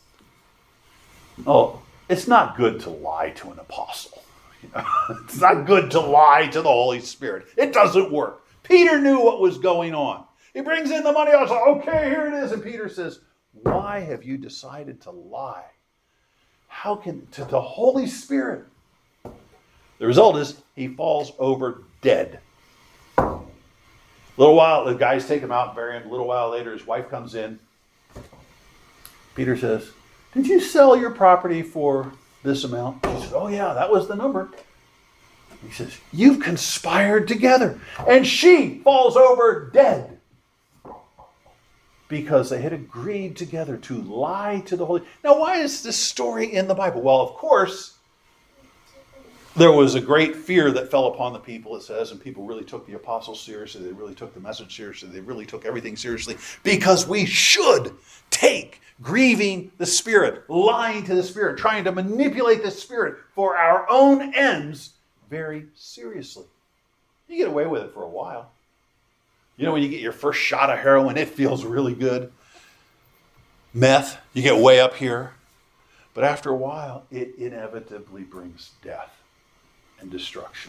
Oh, it's not good to lie to an apostle. You know? It's not good to lie to the Holy Spirit. It doesn't work. Peter knew what was going on. He brings in the money. I was like, okay, here it is. And Peter says, why have you decided to lie? How can, to the Holy Spirit? The result is he falls over dead. A little while, the guys take him out and bury him. A little while later, his wife comes in. Peter says, did you sell your property for this amount? She says, oh yeah, that was the number. He says, you've conspired together. And she falls over dead. Because they had agreed together to lie to the Holy. Now, why is this story in the Bible? Well, of course, there was a great fear that fell upon the people, it says, and people really took the apostles seriously. They really took the message seriously. They really took everything seriously, because we should take grieving the Spirit, lying to the Spirit, trying to manipulate the Spirit for our own ends very seriously. You get away with it for a while. You know, when you get your first shot of heroin, it feels really good. Meth, you get way up here. But after a while, it inevitably brings death and destruction.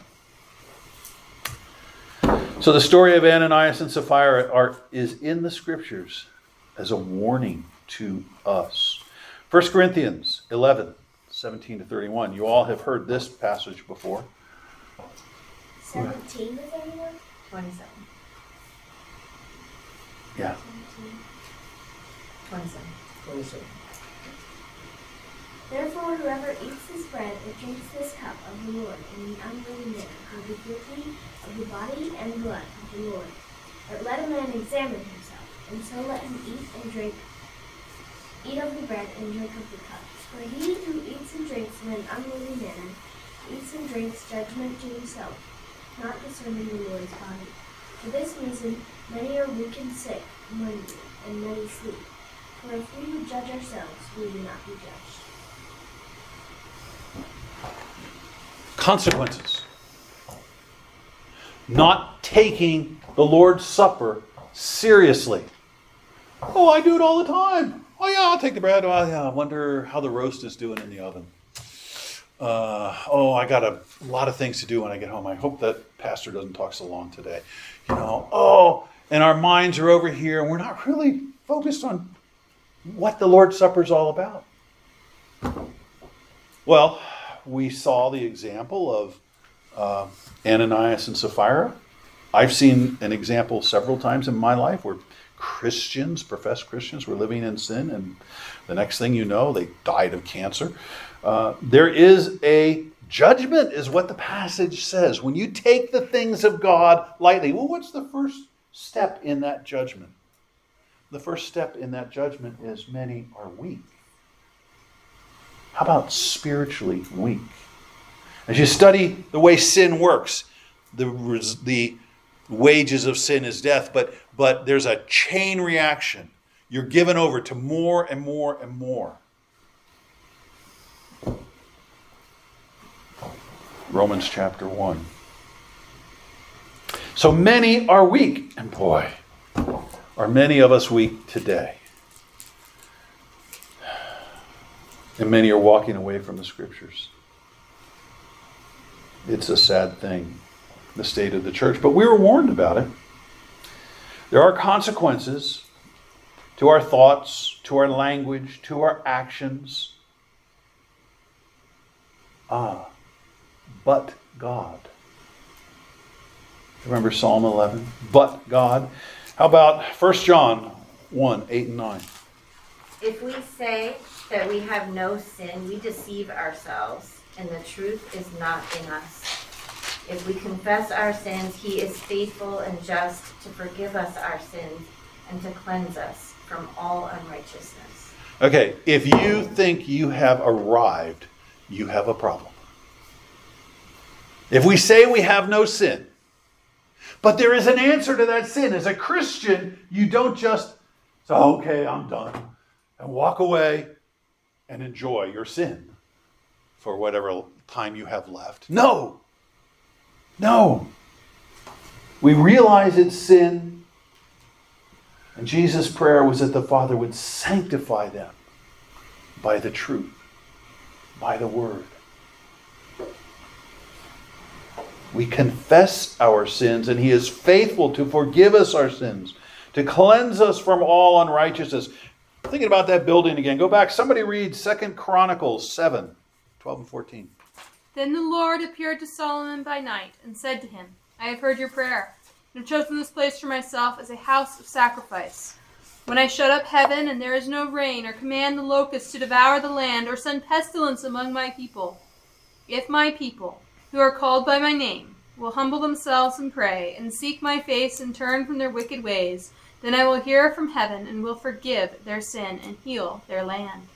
So the story of Ananias and Sapphira are, is in the Scriptures as a warning to us. First Corinthians eleven, seventeen to thirty-one. You all have heard this passage before. seventeen to thirty-one? twenty-seven. Yeah. twenty-seven. twenty-seven. Therefore, whoever eats this bread or drinks this cup of the Lord in an unworthy manner will be guilty of the body and blood of the Lord. But let a man examine himself, and so let him eat and drink, eat of the bread and drink of the cup. For he who eats and drinks in an unworthy manner eats and drinks judgment to himself, not discerning the Lord's body. For this reason, many are weak and sick among you, and many sleep. For if we would judge ourselves, we would not be judged. Consequences. Not taking the Lord's Supper seriously. Oh, I do it all the time. Oh yeah, I'll take the bread. Oh yeah, I wonder how the roast is doing in the oven. Uh, oh, I got a lot of things to do when I get home. I hope that pastor doesn't talk so long today. You know, oh, and our minds are over here, and we're not really focused on what the Lord's Supper is all about. Well, we saw the example of uh, Ananias and Sapphira. I've seen an example several times in my life where Christians, professed Christians, were living in sin, and the next thing you know, they died of cancer. Uh, there is a Judgment is what the passage says. When you take the things of God lightly, well, what's the first step in that judgment? The first step in that judgment is many are weak. How about spiritually weak? As you study the way sin works, the, the wages of sin is death, but, but there's a chain reaction. You're given over to more and more and more. Romans chapter one. So many are weak. And boy, are many of us weak today. And many are walking away from the Scriptures. It's a sad thing, the state of the church. But we were warned about it. There are consequences to our thoughts, to our language, to our actions. Ah, but God. Remember Psalm eleven? But God. How about First John one, eight and nine? If we say that we have no sin, we deceive ourselves, and the truth is not in us. If we confess our sins, he is faithful and just to forgive us our sins and to cleanse us from all unrighteousness. Okay, if you think you have arrived, you have a problem. If we say we have no sin, but there is an answer to that sin. As a Christian, you don't just say, okay, I'm done, and walk away and enjoy your sin for whatever time you have left. No. No. We realize it's sin, and Jesus' prayer was that the Father would sanctify them by the truth, by the Word. We confess our sins, and he is faithful to forgive us our sins, to cleanse us from all unrighteousness. Thinking about that building again. Go back. Somebody read Second Chronicles seven, twelve and fourteen. Then the Lord appeared to Solomon by night and said to him, I have heard your prayer, and have chosen this place for myself as a house of sacrifice. When I shut up heaven and there is no rain, or command the locusts to devour the land, or send pestilence among my people, if my people, who are called by my name, will humble themselves and pray, and seek my face and turn from their wicked ways, then I will hear from heaven and will forgive their sin and heal their land.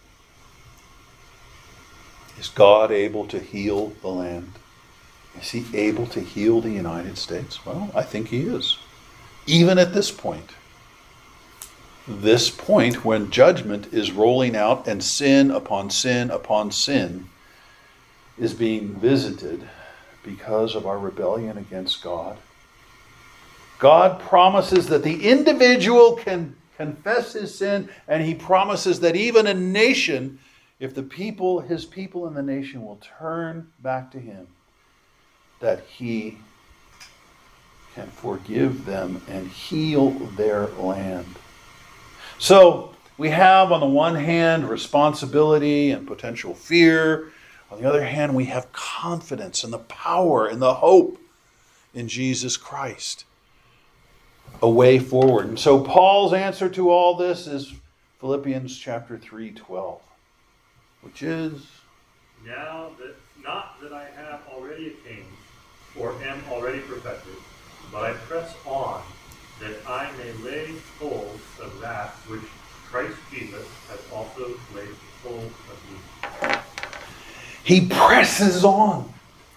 Is God able to heal the land? Is he able to heal the United States? Well, I think he is. Even at this point. This point when judgment is rolling out and sin upon sin upon sin is being visited because of our rebellion against God. God promises that the individual can confess his sin, and he promises that even a nation, if the people, his people in the nation will turn back to him, that he can forgive them and heal their land. So we have on the one hand responsibility and potential fear. On the other hand, we have confidence and the power and the hope in Jesus Christ. A way forward. And so Paul's answer to all this is Philippians chapter three, twelve, which is, Now that not that I have already attained or am already perfected, but I press on that I may lay hold of that which Christ Jesus has also laid hold of me. he presses on.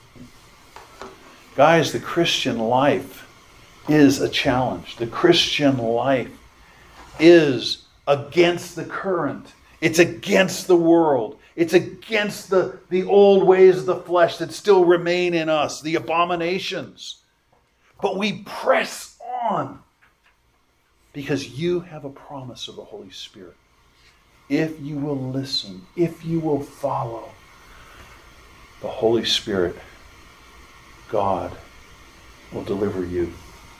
Guys, the Christian life is a challenge. The Christian life is against the current. It's against the world. It's against the, the old ways of the flesh that still remain in us, the abominations. But we press on because you have a promise of the Holy Spirit. If you will listen, if you will follow the Holy Spirit, God will deliver you.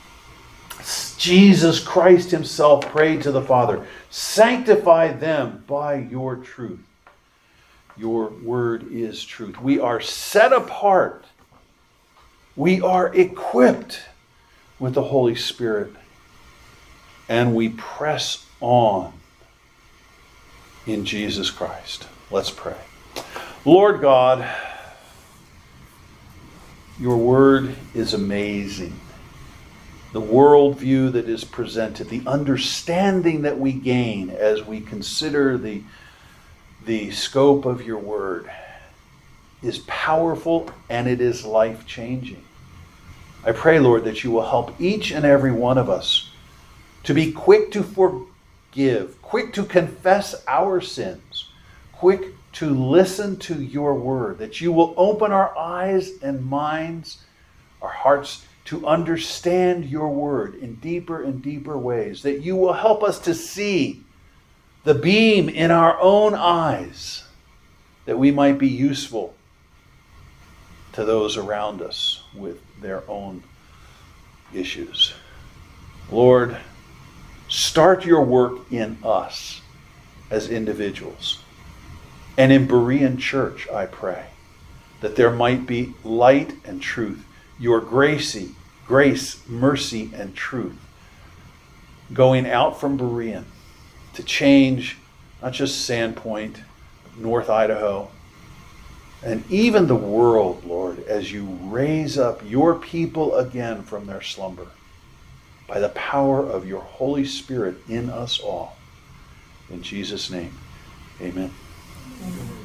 Jesus Christ himself prayed to the Father, sanctify them by your truth. Your word is truth. We are set apart. We are equipped with the Holy Spirit. And we press on in Jesus Christ. Let's pray. Lord God, Your word is amazing. The worldview that is presented, the understanding that we gain as we consider the, the scope of your word is powerful and it is life-changing. I pray, Lord, that you will help each and every one of us to be quick to forgive, quick to confess our sins, quick to listen to your word, that you will open our eyes and minds, our hearts, to understand your word in deeper and deeper ways, that you will help us to see the beam in our own eyes, that we might be useful to those around us with their own issues. Lord, start your work in us as individuals. And in Berean Church, I pray that there might be light and truth, your gracie, grace, mercy, and truth going out from Berean to change not just Sandpoint, North Idaho, and even the world, Lord, as you raise up your people again from their slumber by the power of your Holy Spirit in us all. In Jesus' name, amen. Amen.